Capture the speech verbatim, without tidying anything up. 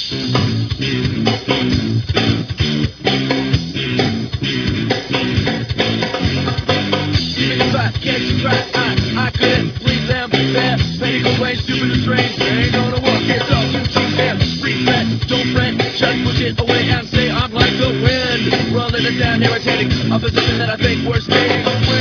Even if I catch a cry, I, I couldn't please them. Their petticoat way stupid and strange. They ain't gonna work, it's all you teach them. Free fret, don't fret, just push it away and say I'm like the wind. Rolling it down, irritating, a position that I think we're staying.